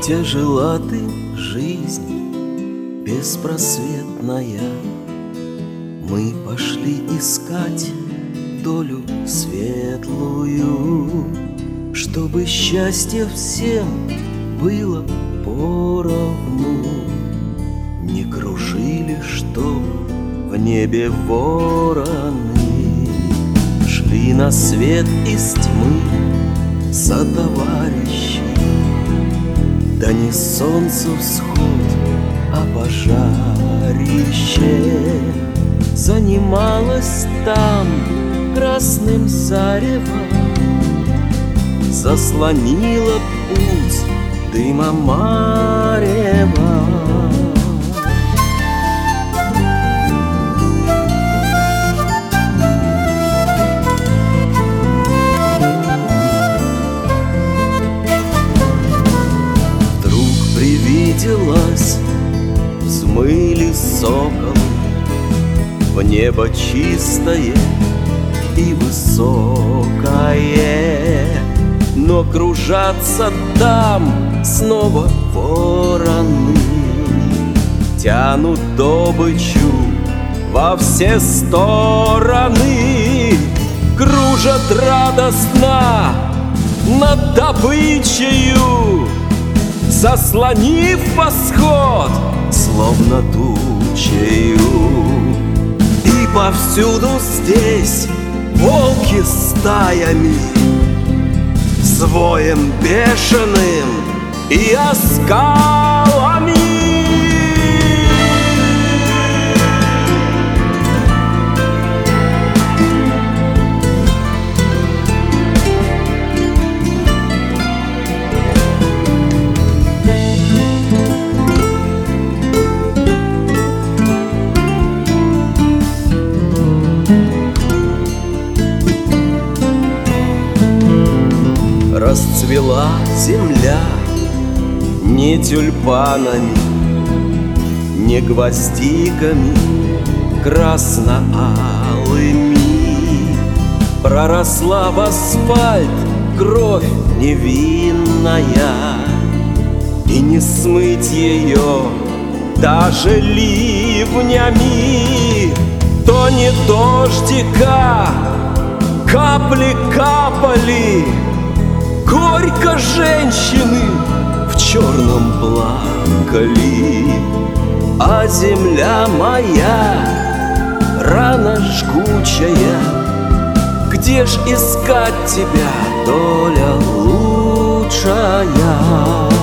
Тяжела ты, жизнь беспросветная. Мы пошли искать долю светлую, чтобы счастье всем было поровну. Не кружили, чтоб в небе вороны, шли на свет из тьмы сотоварищи. Да не солнце всход, а пожарище занималось там красным заревом, заслонило путь дыма марева. Привиделось, взмыли соколы в небо чистое и высокое, но кружатся там снова вороны, тянут добычу во все стороны, кружат радостно над добычею, заслонив восход, словно тучею. И повсюду здесь волки стаями, с воем бешеным и оскалами. Расцвела земля не тюльпанами, не гвоздиками красно-алыми. Проросла в асфальт кровь невинная, и не смыть ее даже ливнями. То не дождика капли капали, горько женщины в черном плакали. А земля моя, рана жгучая, где ж искать тебя, доля лучшая?